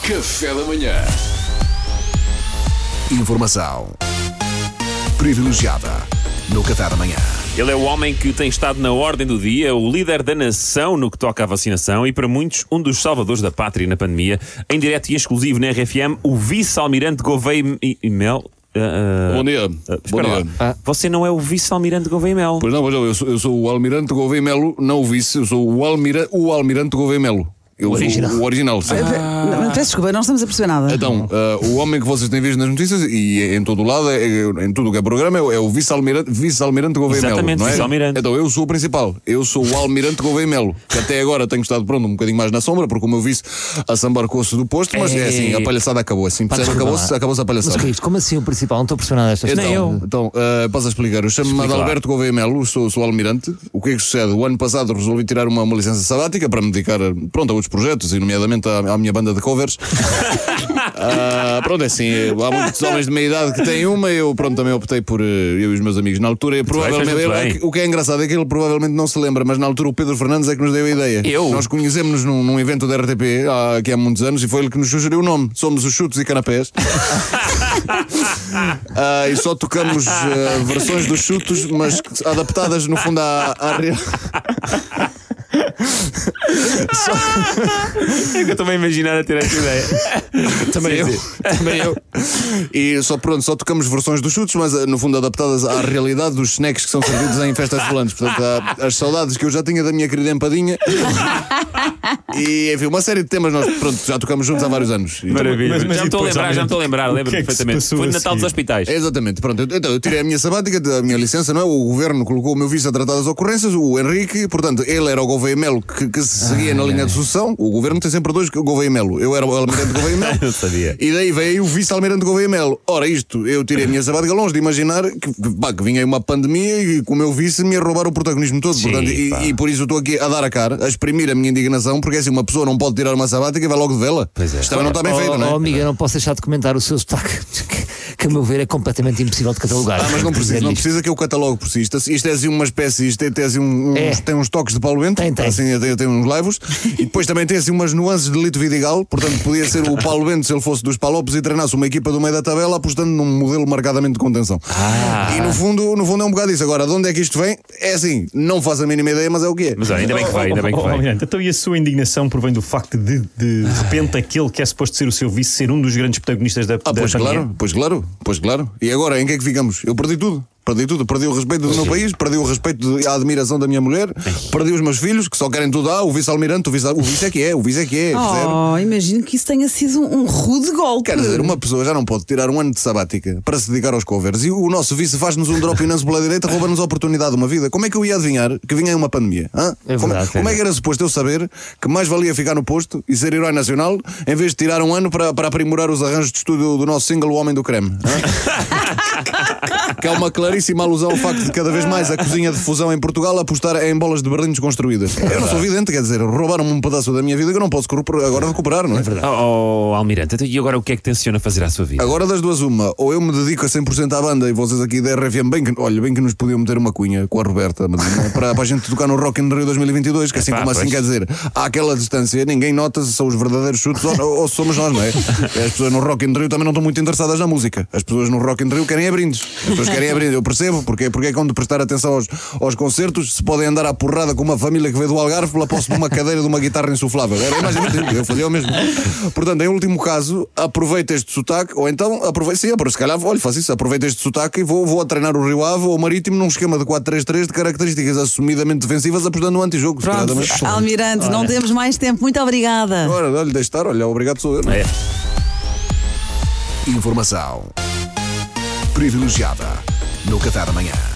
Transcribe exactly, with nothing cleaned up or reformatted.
Café da manhã. Informação privilegiada no Café da manhã. Ele é o homem que tem estado na ordem do dia, o líder da nação no que toca à vacinação e, para muitos, um dos salvadores da pátria na pandemia. Em direto e exclusivo na R F M, o vice-almirante Gouveia e Mel. Uh, Bom dia. Uh, Bom dia. ah, você não é o vice-almirante Gouveia e Mel? Pois não, pois não, eu sou, eu sou o almirante Gouveia Melo, não o vice, eu sou o, almira, o almirante Gouveia Melo. Eu O original. sou o original, sim. Ah. Não, peço desculpa, não estamos a perceber nada. Então, uh, o homem que vocês têm visto nas notícias e em todo o lado, é, é, em tudo o que é programa, é, o- é o vice-almirante vice-almirante Gouveia Melo. Exatamente, não é? vice-almirante. Então, eu sou o principal. Eu sou o almirante Gouveia Melo, que até agora tenho estado pronto um bocadinho mais na sombra, porque o meu vice assambarcou-se do posto, mas é assim, a palhaçada acabou. Assim, Pá, percebe? desculpa Acabou-se lá. acabou a Mas palhaçada. o que é isto? Como assim o principal? Não estou a perceber nada desta Então, história. então uh, posso explicar. Eu chamo-me Explica lá. Adalberto Gouveia Melo, sou, sou almirante. O que é que sucede? O ano passado resolvi tirar uma, uma licença sabática para me dedicar a, pronto, a outros projetos, e nomeadamente à, à minha banda de covers. uh, pronto, é assim, há muitos homens de meia idade que têm uma, eu pronto, também optei por uh, eu e os meus amigos na altura. E provavelmente, bem, fez muito ele- bem. o que é engraçado é que ele provavelmente não se lembra, mas na altura o Pedro Fernandes é que nos deu a ideia. Eu? Nós conhecemos-nos num, num evento da R T P há, aqui há muitos anos e foi ele que nos sugeriu o nome. Somos os Chutos e Canapés. Ah, e só tocamos ah, versões dos Chutos, mas adaptadas no fundo à, à real. É que eu estou a imaginar a ter esta ideia. Também eu. Também eu. E só, pronto, só tocamos versões dos Chutos, mas ah, no fundo adaptadas à realidade dos snacks que são servidos em festas volantes. Portanto, há as saudades que eu já tinha da minha querida empadinha. E enfim, uma série de temas nós pronto, já tocamos juntos há vários anos. E- Maravilha. Mas- mas já e me estou a depois, lembrar, já me estou a lembrar, o lembro-me que é que se perfeitamente. passou Foi no a Natal dos seguir? Hospitais. Exatamente, pronto. Eu- Então, eu tirei a minha sabática, a minha licença, não é? O governo colocou o meu vice a tratar das ocorrências, o Henrique, portanto, ele era o Gouveia Melo que, que se seguia na linha de sucessão. O governo tem sempre dois Gouveia Melo. Eu era o almirante Gouveia Melo. Não sabia. E daí veio o vice-almirante Gouveia Melo. Ora, isto, eu tirei a minha sabática longe de imaginar que, pá, que vinha aí uma pandemia e que o meu vice me ia roubar o protagonismo todo. Sim, portanto, e, pá. e por isso eu estou aqui a dar a cara, a exprimir a minha indignação, porque assim, uma pessoa não pode tirar uma sabática e vai logo de vela. Pois é. Isto também não está bem Oh, feito, não é? oh, amiga, eu não posso deixar de comentar o seu sotaque, que, que a meu ver é completamente impossível de catalogar. Ah, mas não precisa, Dizer-lhe não isto. precisa que eu catalogue por si. Isto, isto é assim uma espécie, isto tem, tem, assim um- uns, É. tem uns toques de Paulo Bento, Tem, tem. Assim, tem, tem uns laivos, e depois também tem assim umas nuances de Lito Vidigal. Portanto, podia ser o Paulo Bento se ele fosse dos Palopes e treinasse uma equipa do meio da tabela, apostando num modelo marcadamente de contenção. Ah. E no fundo, no fundo é um bocado isso. Agora, de onde é que isto vem? É assim, não faço a mínima ideia, mas é o que é. Mas olha, ainda bem que vai, ainda bem que Oh, vai. Almirante, então e a sua indignação provém do facto de, de, de repente, aquele que é suposto ser o seu vice ser um dos grandes protagonistas da, Ah, da pois pandemia? claro, pois claro, pois claro. E agora, em que é que ficamos? Eu perdi tudo. Perdi tudo, perdi o respeito do meu país, perdi o respeito e a admiração da minha mulher, perdi os meus filhos, que só querem tudo. Ah, o vice-almirante, o vice, o vice é que é, o vice é que é. percebe? Oh, imagino que isso tenha sido um rude golpe. Quer dizer, uma pessoa já não pode tirar um ano de sabática para se dedicar aos covers e o nosso vice faz-nos um drop inanso pela direita, rouba-nos a oportunidade de uma vida. Como é que eu ia adivinhar que vinha aí uma pandemia? Hã? É como, verdade, como é que era suposto eu saber que mais valia ficar no posto e ser herói nacional em vez de tirar um ano para, para aprimorar os arranjos de estúdio do nosso single O Homem do Creme? Hã? Que é uma claríssima alusão ao facto de cada vez mais a cozinha de fusão em Portugal apostar em bolas de Berlim desconstruídas. Eu não sou vidente, quer dizer, roubaram-me um pedaço da minha vida que eu não posso corrupor- agora recuperar, não é? Oh, oh, Almirante, então, e agora o que é que tenciona fazer à sua vida? Agora das duas uma, ou eu me dedico a cem por cento à banda e vocês aqui da R F M, bem que, olha, bem que nos podiam meter uma cunha com a Roberta Medina, para, para a gente tocar no Rock in Rio dois mil e vinte e dois, que assim Epá, como assim pois. quer dizer, há aquela distância, ninguém nota se são os verdadeiros chutes ou, ou se somos nós, não é? As pessoas no Rock in Rio também não estão muito interessadas na música, as pessoas no Rock in Rio querem é brindes, as pessoas querem é brindes, eu percebo, porque, porque é que hão de prestar atenção aos, aos concertos, se podem andar à porrada com uma família que veio do Algarve pela posse de uma cadeira de uma guitarra insuflável, era imagina, eu fazia o mesmo. Portanto, em último caso, aproveita este sotaque, ou então aproveita, sim, se calhar, olha, faço isso, aproveita este sotaque e vou, vou a treinar o Rio Ave ou o Marítimo num esquema de quatro três três de características assumidamente defensivas, apostando no antijogo. se calhar Pronto, também. Almirante, não temos mais tempo. Muito obrigada. Ora, olha, deixa estar, olha, obrigado sou eu. É. Informação privilegiada no Café da manhã.